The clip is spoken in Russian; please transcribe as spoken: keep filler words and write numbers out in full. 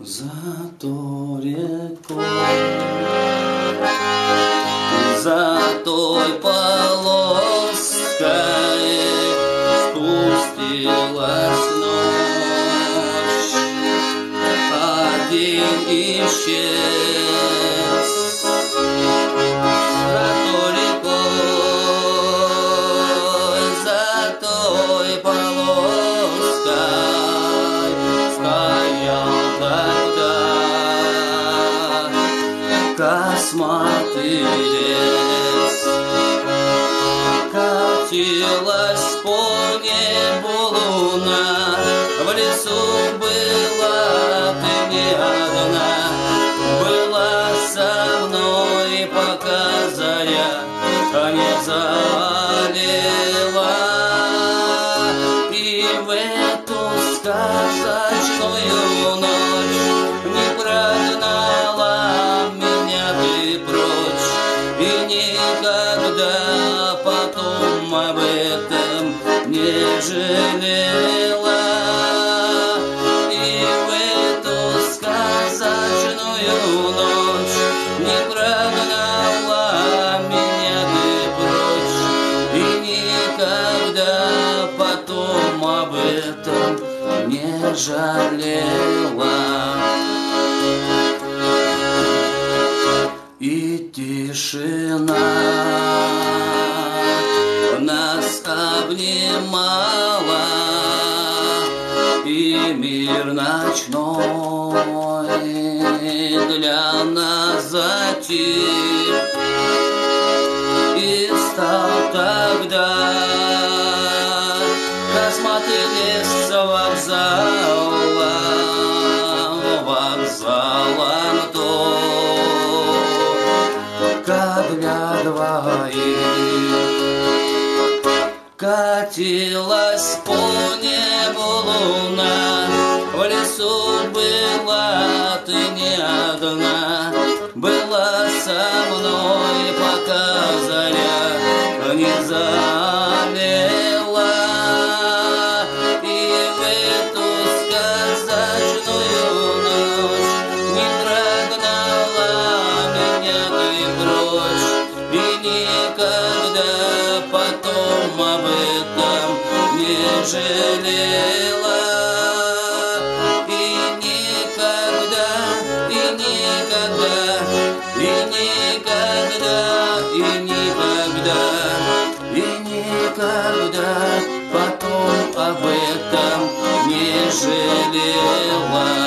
За той рекой, за той полоской спустилась ночь, а день исчез. За той рекой, за той полоской стоял тогда косматый лес. Катилась по небу луна, в лесу была ты не одна, была со мной, пока заря не залила. И в эту сказочную ночь не прогнала меня ты прочь, и никогда потом об этом не жалела. И в эту сказочную ночь не прогнала меня ты прочь, и никогда потом об этом не жалела. И тишина нас обнимала, и мир ночной для нас затих, и стал тогда косматый лес вокзалом, вокзалом то, как для двоих. Катилась по небу луна, в лесу была ты не одна, была со мной, пока заря не залила. И в эту сказочную ночь не прогнала меня ты прочь, и никогда потом об этом не жалела. И никогда, и никогда, и никогда, и никогда, и никогда потом об этом не жалела.